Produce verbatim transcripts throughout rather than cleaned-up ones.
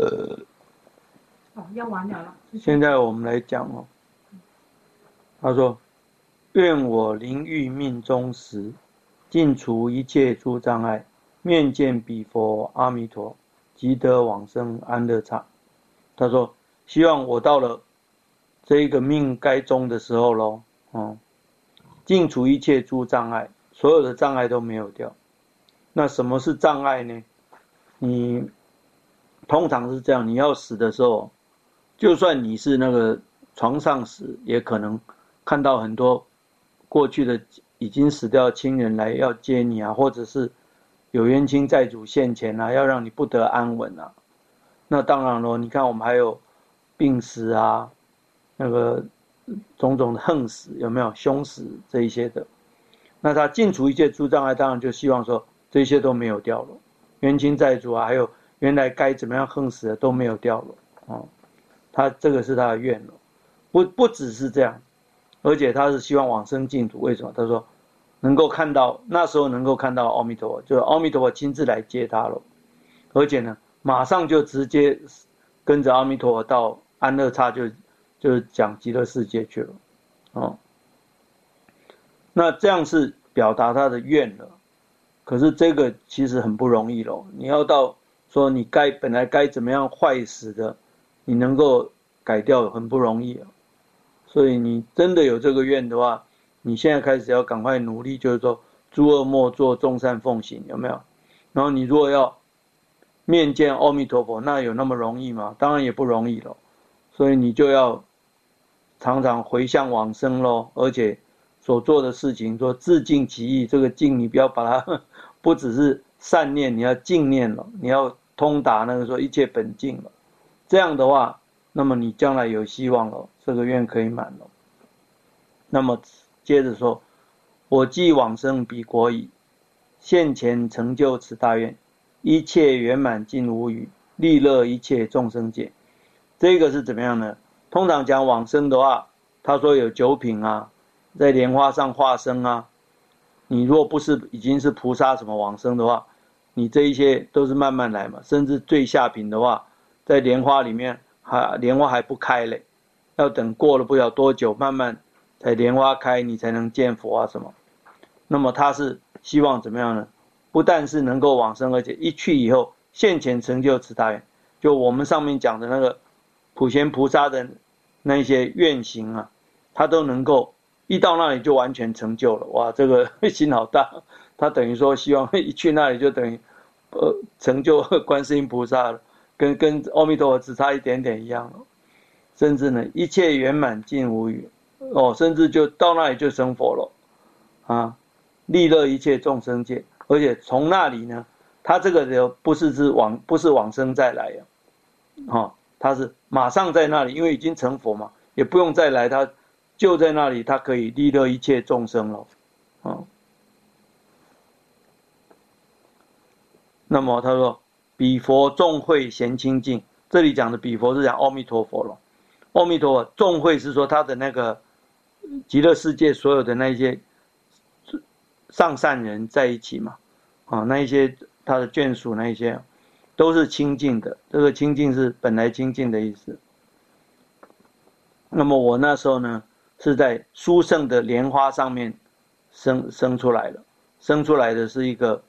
哦，要完了了。 现在我们来讲哦，他说：“愿我灵欲命中时，尽除一切诸障碍，面见彼佛阿弥陀，即得往生安乐刹。”他说：“希望我到了这一个命该终的时候咯，哦，尽除一切诸障碍，所有的障碍都没有掉。那什么是障碍呢？你通常是这样，你要死的时候。”就算你是那个床上死，也可能看到很多过去的已经死掉的亲人来要接你啊，或者是有冤亲债主现前啊，要让你不得安稳啊。那当然了，你看我们还有病死啊，那个种种的横死，有没有凶死这一些的？那他尽除一切诸障碍，当然就希望说这些都没有掉了，冤亲债主啊，还有原来该怎么样横死的都没有掉了啊。他这个是他的愿了，不不只是这样，而且他是希望往生净土。为什么？他说能够看到那时候能够看到阿弥陀佛，就是阿弥陀佛亲自来接他了，而且呢，马上就直接跟着阿弥陀佛到安乐刹就就讲极乐世界去了，哦，那这样是表达他的愿了。可是这个其实很不容易咯，你要到说你该本来该怎么样坏死的。你能够改掉很不容易啊，所以你真的有这个愿的话，你现在开始要赶快努力，就是说诸恶莫作，众善奉行，有没有？然后你如果要面见阿弥陀佛，那有那么容易吗？当然也不容易了，所以你就要常常回向往生咯，而且所做的事情说自净其意，这个净你不要把它不只是善念，你要净念了，你要通达那个说一切本净了。这样的话，那么你将来有希望了，这个愿可以满了。那么接着说，我既往生彼国矣，现前成就此大愿，一切圆满尽无余，利乐一切众生界。这个是怎么样呢？通常讲往生的话，他说有九品啊，在莲花上化生啊。你若不是已经是菩萨什么往生的话，你这一些都是慢慢来嘛。甚至最下品的话，在莲花里面还莲花还不开嘞，要等过了不晓多久，慢慢才莲花开，你才能见佛啊什么。那么他是希望怎么样呢？不但是能够往生，而且一去以后现前成就此大愿，就我们上面讲的那个普贤菩萨的那些愿行啊，他都能够一到那里就完全成就了。哇，这个心好大，他等于说希望一去那里就等于呃成就观世音菩萨了。跟跟阿弥陀佛只差一点点一样了，甚至呢一切圆满尽无余哦，甚至就到那里就成佛了啊，利乐一切众生界，而且从那里呢，他这个人不是是往不是往生再来呀，哦，他是马上在那里，因为已经成佛嘛，也不用再来，他就在那里，他可以利乐一切众生了，哦，那么他说。彼佛众会咸清净，这里讲的彼佛是讲阿弥陀佛了。阿弥陀佛众会是说他的那个极乐世界所有的那些上善人在一起嘛，啊，那一些他的眷属那一些都是清净的，这个清净是本来清净的意思。那么我那时候呢，是在殊胜的莲花上面生生出来了，生出来的是一个。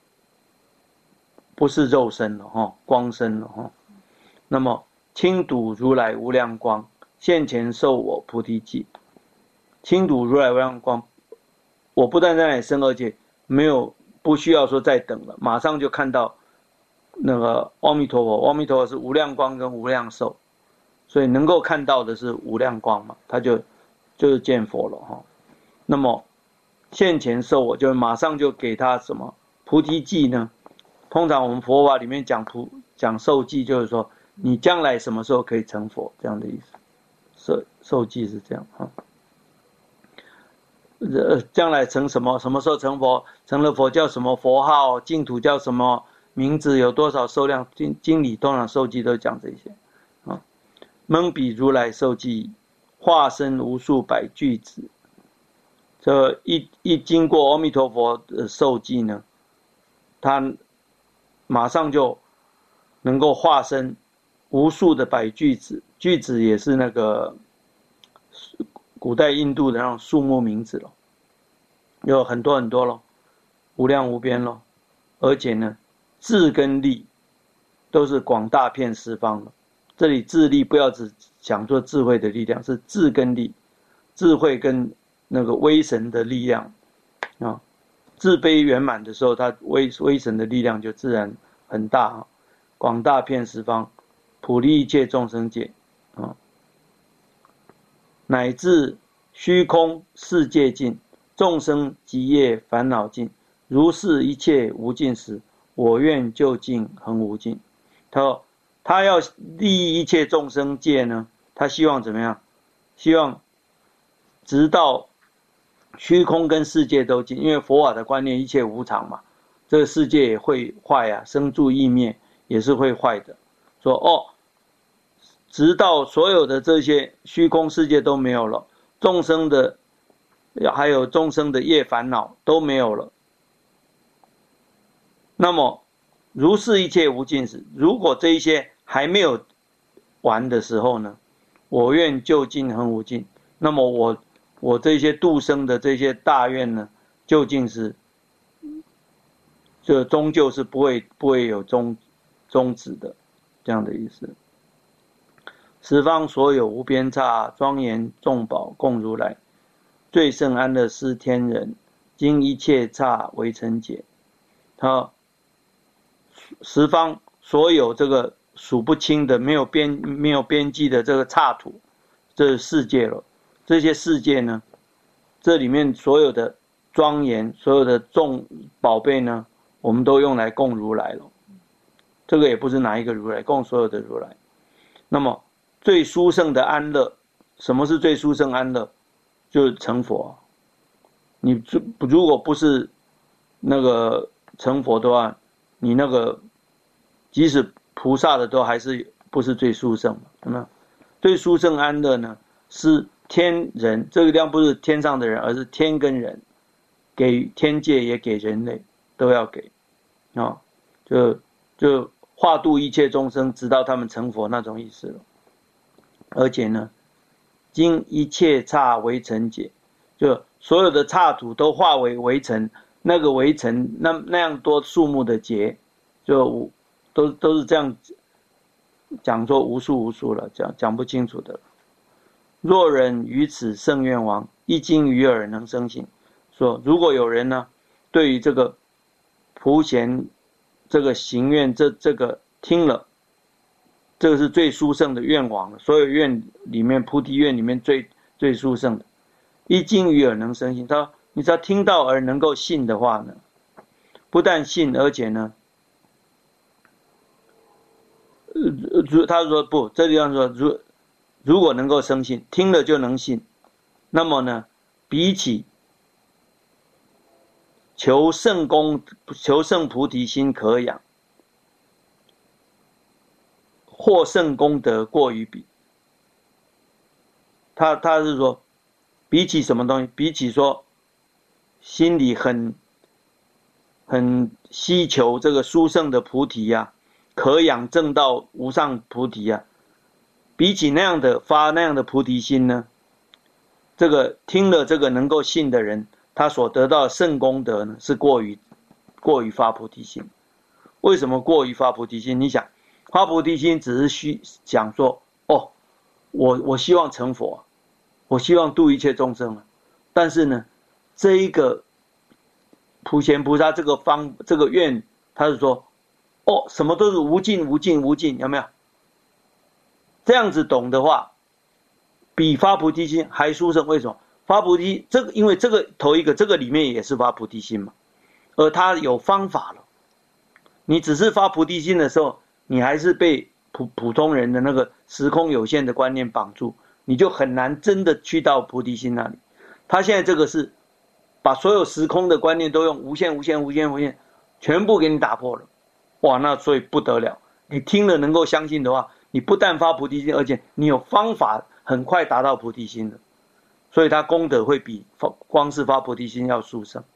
不是肉身了哈，光身了哈。那么亲睹如来无量光，现前授我菩提记。亲睹如来无量光，我不但在那里生，而且没有不需要说再等了，马上就看到那个阿弥陀佛。阿弥陀佛是无量光跟无量寿，所以能够看到的是无量光嘛，他就就是见佛了哈。那么现前授我，就马上就给他什么菩提记呢？通常我们佛法里面讲菩讲受记，就是说你将来什么时候可以成佛这样的意思。受受记是这样哈。呃，将来成什么？什么时候成佛？成了佛叫什么佛号？净土叫什么名字？有多少寿量？经经理通常受记都讲这些啊。蒙彼如来受记，化身无数百具子。这一一经过阿弥陀佛的受记呢，他马上就能够化身无数的百句子，句子也是那个古代印度的那种树木名字咯，有很多很多咯，无量无边咯，而且呢，智跟力都是广大遍十方的。这里智力不要只讲做智慧的力量，是智跟力，智慧跟那个威神的力量啊。自悲圆满的时候，它威威神的力量就自然很大啊，广大遍十方，普利一切众生界啊，乃至虚空世界尽，众生极业烦恼尽，如是一切无尽时，我愿究竟恒无尽。他说他要利益一切众生界呢，他希望怎么样？希望直到虚空跟世界都尽，因为佛法的观念一切无常嘛，这个世界也会坏啊，生住异灭也是会坏的。说哦，直到所有的这些虚空世界都没有了，众生的还有众生的业烦恼都没有了，那么如是一切无尽时，如果这一些还没有完的时候呢，我愿究竟恒无尽，那么我我这些度生的这些大愿呢，究竟是这终究是不会不会有终终止的，这样的意思。十方所有无边刹庄严众宝供如来，最胜安乐施天人，经一切刹为成解。他十方所有这个数不清的没有边没有边际的这个刹土，这是世界了。这些世界呢，这里面所有的庄严，所有的众宝贝呢，我们都用来供如来了。这个也不是哪一个如来，供所有的如来。那么最殊胜的安乐，什么是最殊胜安乐？就是成佛。你如果不是那个成佛的话，你那个即使菩萨的都还是不是最殊胜的。那最殊胜安乐呢，是天人，这个量不是天上的人，而是天跟人，给天界也给人类，都要给啊、哦，就就化度一切众生，直到他们成佛那种意思了。而且呢，经一切刹为成解，就所有的刹土都化为围城，那个围城那那样多数目的劫，就都都是这样讲说无数无数了，讲讲不清楚的。若人于此圣愿王，一经于耳能生信。说如果有人呢，对于这个普贤这个行愿，这这个听了，这个是最殊胜的愿王，所有愿里面菩提愿里面最最殊胜的，一经于耳能生信。他说你只要听到而能够信的话呢，不但信，而且呢，呃，他说不，这地方说如如果能够生信，听了就能信，那么呢，比起求圣功、求圣菩提心可养，获圣功德过于比。他他是说，比起什么东西？比起说心里很很希求这个殊胜的菩提呀、啊，可养正道无上菩提呀、啊，比起那样的发那样的菩提心呢，这个听了这个能够信的人，他所得到的圣功德呢，是过于过于发菩提心。为什么过于发菩提心？你想，发菩提心只是虚讲说，哦，我我希望成佛，我希望度一切众生，但是呢，这一个普贤菩萨这个方这个愿，他是说，哦，什么都是无尽无尽无尽，有没有？这样子懂的话，比发菩提心还殊胜。为什么？发菩提这个，因为这个头一个，这个里面也是发菩提心嘛，而他有方法了。你只是发菩提心的时候，你还是被普普通人的那个时空有限的观念绑住，你就很难真的去到菩提心那里。他现在这个是把所有时空的观念都用无限无限无限无限全部给你打破了。哇，那所以不得了，你听了能够相信的话，你不但发菩提心，而且你有方法很快达到菩提心的，所以他功德会比光是发菩提心要殊胜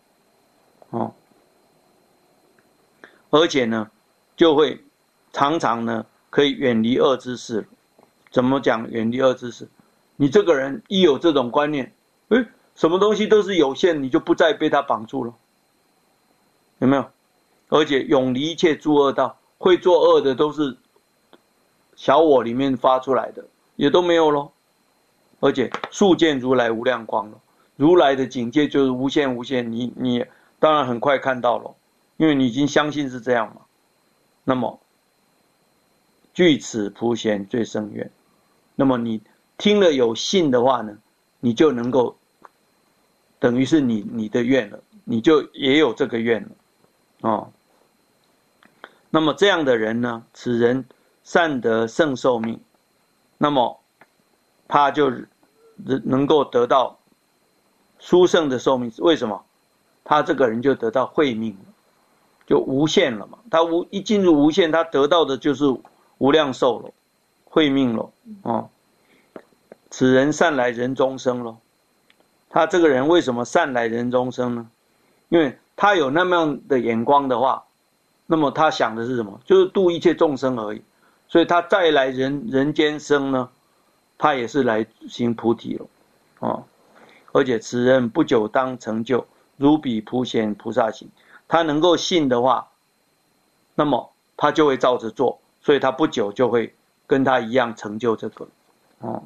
哦。而且呢，就会常常呢可以远离恶之事了。怎么讲远离恶之事？你这个人一有这种观念，诶，什么东西都是有限，你就不再被他绑住了，有没有？而且永离一切诸恶道，会做恶的都是小我里面发出来的，也都没有咯。而且速见如来无量光了，如来的境界就是无限无限，你你当然很快看到了，因为你已经相信是这样嘛。那么据此普显最胜愿，那么你听了有信的话呢，你就能够等于是你你的愿了，你就也有这个愿了哦。那么这样的人呢，此人善得胜寿命，那么他就能够得到殊胜的寿命。为什么？他这个人就得到慧命了，就无限了嘛。他无一进入无限，他得到的就是无量寿了，慧命了哦。此人善来人中生了。他这个人为什么善来人中生呢？因为他有那么样的眼光的话，那么他想的是什么？就是度一切众生而已。所以他再来人人间生呢，他也是来行菩提了哦。而且此人不久当成就如彼普显菩萨行。他能够信的话，那么他就会照着做，所以他不久就会跟他一样成就这个哦。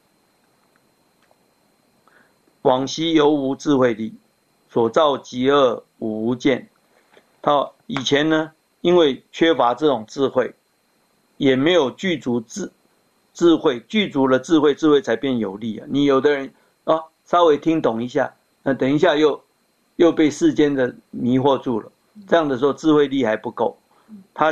往昔犹无智慧力，所造极恶无无见。他以前呢，因为缺乏这种智慧，也没有具足智智慧，具足了智慧，智慧才变有力啊。你有的人啊，稍微听懂一下，那等一下又又被世间的迷惑住了，这样的时候智慧力还不够，他